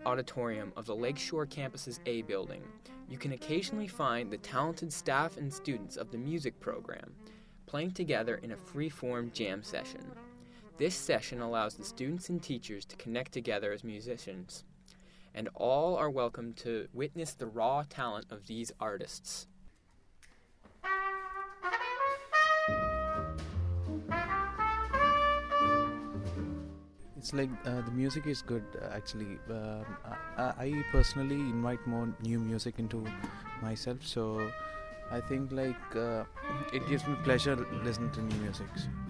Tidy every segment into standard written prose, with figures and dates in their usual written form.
auditorium of the Lakeshore Campus's A building, you can occasionally find the talented staff and students of the music program playing together in a free-form jam session. This session allows the students and teachers to connect together as musicians, and all are welcome to witness the raw talent of these artists. It's like the music is good actually. I personally invite more new music into myself, so I think like it gives me pleasure listening to new music.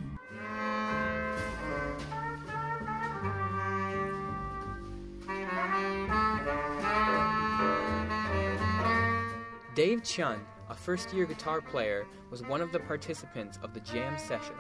Dave Chun, a first-year guitar player, was one of the participants of the jam session.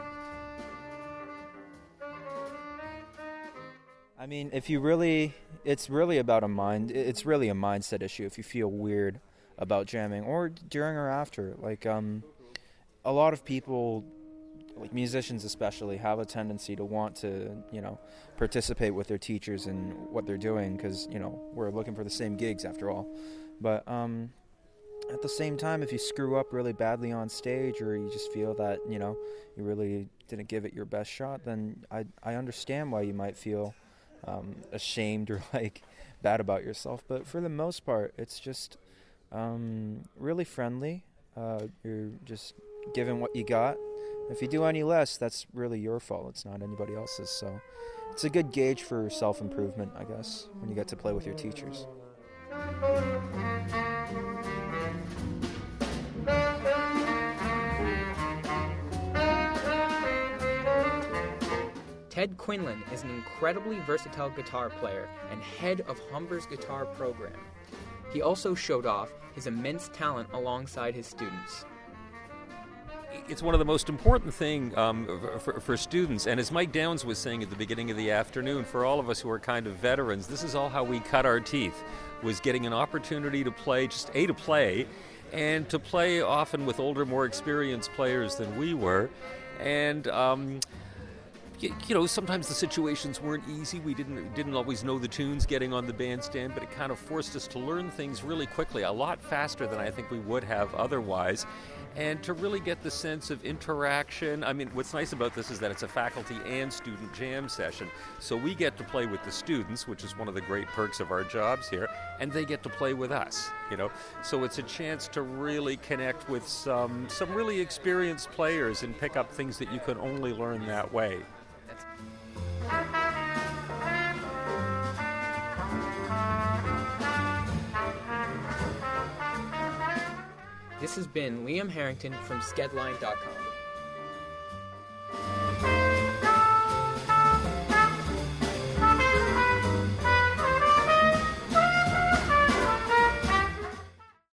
I mean, it's really about it's really a mindset issue if you feel weird about jamming, or during or after. Like, a lot of people, like musicians especially, have a tendency to want to, participate with their teachers in what they're doing because, we're looking for the same gigs after all. But, at the same time, if you screw up really badly on stage, or you just feel that, you really didn't give it your best shot, then I understand why you might feel ashamed or like bad about yourself. But for the most part, it's just really friendly. You're just giving what you got. If you do any less, that's really your fault. It's not anybody else's. So it's a good gauge for self-improvement, I guess, when you get to play with your teachers. Ted Quinlan is an incredibly versatile guitar player and head of Humber's guitar program. He also showed off his immense talent alongside his students. It's one of the most important things for students, and as Mike Downs was saying at the beginning of the afternoon, for all of us who are kind of veterans, this is all how we cut our teeth, was getting an opportunity to play, and to play often with older, more experienced players than we were. And sometimes the situations weren't easy. We didn't always know the tunes getting on the bandstand, but it kind of forced us to learn things really quickly, a lot faster than I think we would have otherwise, and to really get the sense of interaction. I mean, what's nice about this is that it's a faculty and student jam session, so we get to play with the students, which is one of the great perks of our jobs here, and they get to play with us, So it's a chance to really connect with some really experienced players and pick up things that you can only learn that way. This has been Liam Harrington from Skedline.com.